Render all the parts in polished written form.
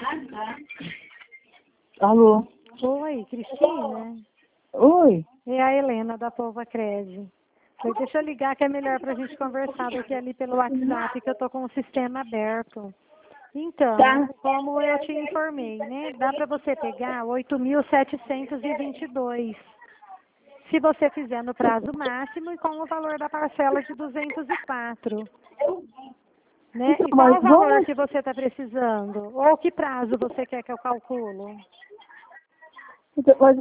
Alô? Oi, Cristina? Oi? É a Helena da Pova Cred. Deixa eu ligar que é melhor para a gente conversar do que ali pelo WhatsApp, que eu tô com o sistema aberto. Então, Tá. como eu te informei, né? Dá para você pegar 8.722. Se você fizer no prazo máximo e com o valor da parcela de 204. Né? Então, E qual mas o valor vamos, que você está precisando? Ou que prazo você quer que eu calculo? então, mas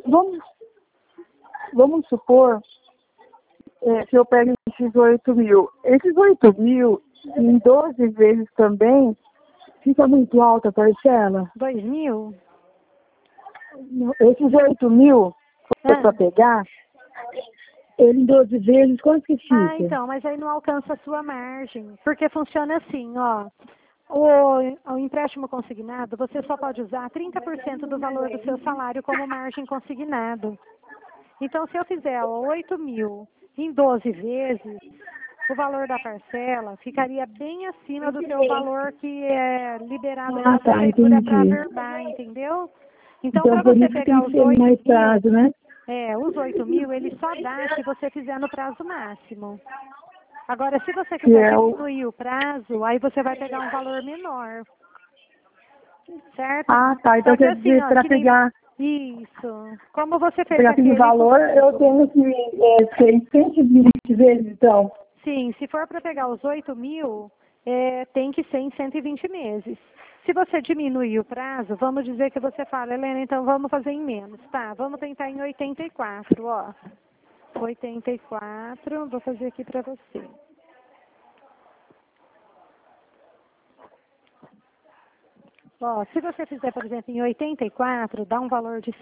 vamos supor que eu pego esses 8 mil. Esses 8 mil, em 12 vezes também, fica muito alta a parcela. 2.000? Esses 8 mil, para Ah. pegar, ele em 12 vezes, quanto que fica? Então, mas aí não alcança a sua margem. Porque funciona assim, ó. O empréstimo consignado, você só pode usar 30% do valor do seu salário como margem consignado. Então, se eu fizer 8 mil em 12 vezes, o valor da parcela ficaria bem acima do seu valor que é liberado pela prefeitura para Entendi. averbar, entendeu? Então, Então, para por você isso que tem pegar que os ser 8 mais mil, prazo, né? os 8 mil, ele só dá se você fizer no prazo máximo. Agora, se você Que quiser é o... diminuir o prazo, aí você vai pegar um valor menor, certo? Ah, tá. Então Só que quer assim, dizer, ó, para que nem... pegar, Isso. Como você fez pegar aquele aquele valor, eu comigo. tenho que ser 120 vezes, então. Sim, se for para pegar os 8 mil, tem que ser em 120 meses. Se você diminuir o prazo, vamos dizer que você fala, Helena, então vamos fazer em menos. Tá, vamos tentar em 84, ó. 84, vou fazer aqui para você. Ó, se você fizer, por exemplo, em 84, dá um valor de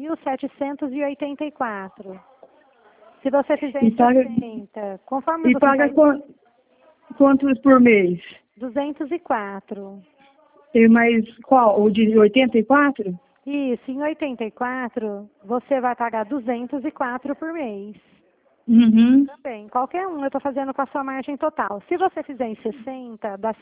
7.784. Se você fizer E em paga, 60, conforme e você paga vai... quantos por mês? 204. E mais qual? O de 84? Isso, em 84, você vai pagar 204 por mês. Uhum. Também, qualquer um, eu estou fazendo com a sua margem total. Se você fizer em 60, dá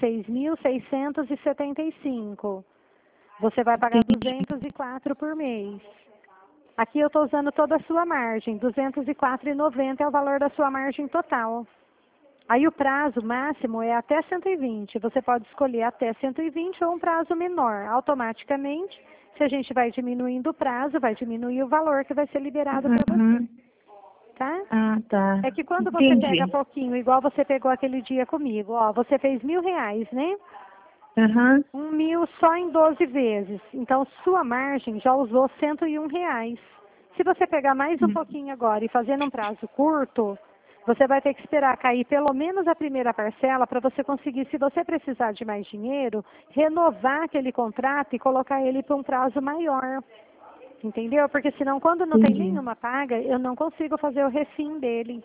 6.675. Você vai pagar 204 por mês. Aqui eu estou usando toda a sua margem, 204,90 é o valor da sua margem total. Aí o prazo máximo é até 120. Você pode escolher até 120 ou um prazo menor. Automaticamente, se a gente vai diminuindo o prazo, vai diminuir o valor que vai ser liberado para você. Tá? Ah, tá. É que quando você pega Entendi. pouquinho, igual você pegou aquele dia comigo, ó, você fez R$ 1.000, né? Aham. 1.000 só em 12 vezes. Então, sua margem já usou R$ 101. Se você pegar mais um pouquinho agora e fazer num prazo curto, você vai ter que esperar cair pelo menos a primeira parcela para você conseguir, se você precisar de mais dinheiro, renovar aquele contrato e colocar ele para um prazo maior. Entendeu? Porque senão, quando não tem Entendi. nenhuma paga, eu não consigo fazer o refim dele.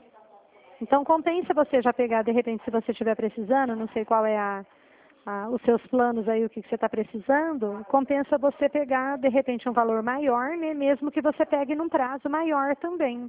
Então, compensa você já pegar, de repente, se você estiver precisando, não sei qual é os seus planos aí, o que você está precisando, compensa você pegar, de repente, um valor maior, né? Mesmo que você pegue num prazo maior também.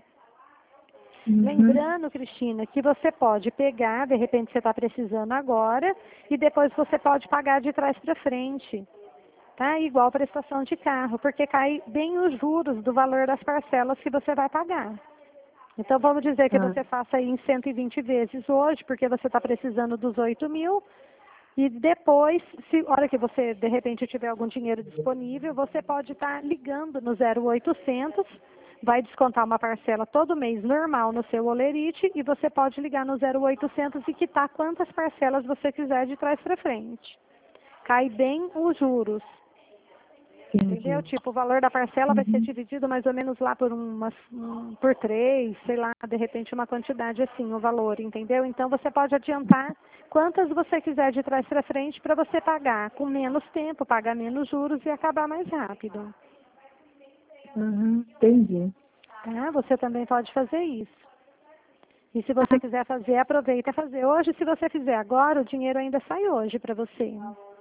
Uhum. Lembrando, Cristina, que você pode pegar, de repente você está precisando agora, e depois você pode pagar de trás para frente. Tá? Igual prestação de carro, porque cai bem os juros do valor das parcelas que você vai pagar. Então, vamos dizer que Tá. você faça aí em 120 vezes hoje, porque você está precisando dos 8 mil, e depois, se hora que você, de repente, tiver algum dinheiro disponível, você pode estar ligando no 0800, vai descontar uma parcela todo mês normal no seu Olerite, e você pode ligar no 0800 e quitar quantas parcelas você quiser de trás para frente. Cai bem os juros. Entendeu? Entendi. Tipo, o valor da parcela vai ser Uhum. dividido mais ou menos lá por 3, sei lá, de repente uma quantidade assim, o valor, entendeu? Então você pode adiantar quantas você quiser de trás para frente para você pagar com menos tempo, pagar menos juros e acabar mais rápido. Uhum. Entendi. Tá? Você também pode fazer isso. E se você quiser fazer, aproveita e fazer. Hoje, se você fizer agora, o dinheiro ainda sai hoje para você.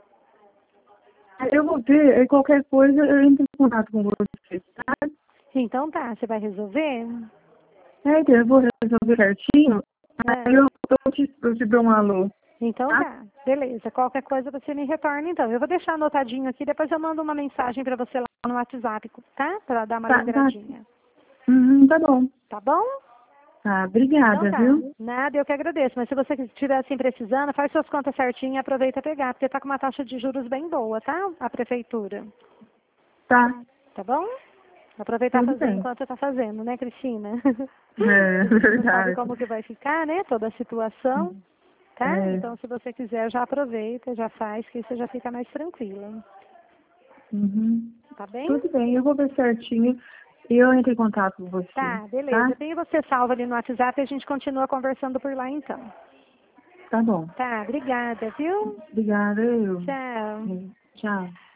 Eu vou ver, qualquer coisa eu entro em contato com você, tá? Então tá, você vai resolver? Então eu vou resolver certinho, É. aí eu te dou um alô. Então tá, beleza. Qualquer coisa você me retorna então. Eu vou deixar anotadinho aqui, depois eu mando uma mensagem para você lá no WhatsApp, tá? Para dar uma lembradinha. Tá bom. Tá bom? Tá, obrigada, Então tá. viu? Nada, eu que agradeço. Mas se você estiver assim precisando, faz suas contas certinho e aproveita a pegar, porque tá com uma taxa de juros bem boa, tá? A prefeitura. Tá. Tá bom? Aproveitar Tudo fazer bem. enquanto tá fazendo, né, Cristina? É, A gente não sabe verdade. como que vai ficar, né? Toda a situação. Tá? É. Então, se você quiser, já aproveita, já faz, que você já fica mais tranquila. Uhum. Tá bem? Tudo bem, eu vou ver certinho e eu entro em contato com você. Tá, beleza. Tá? Eu tenho você salvo ali no WhatsApp e a gente continua conversando por lá então. Tá bom. Tá, obrigada, viu? Obrigada, eu. Tchau. Tchau.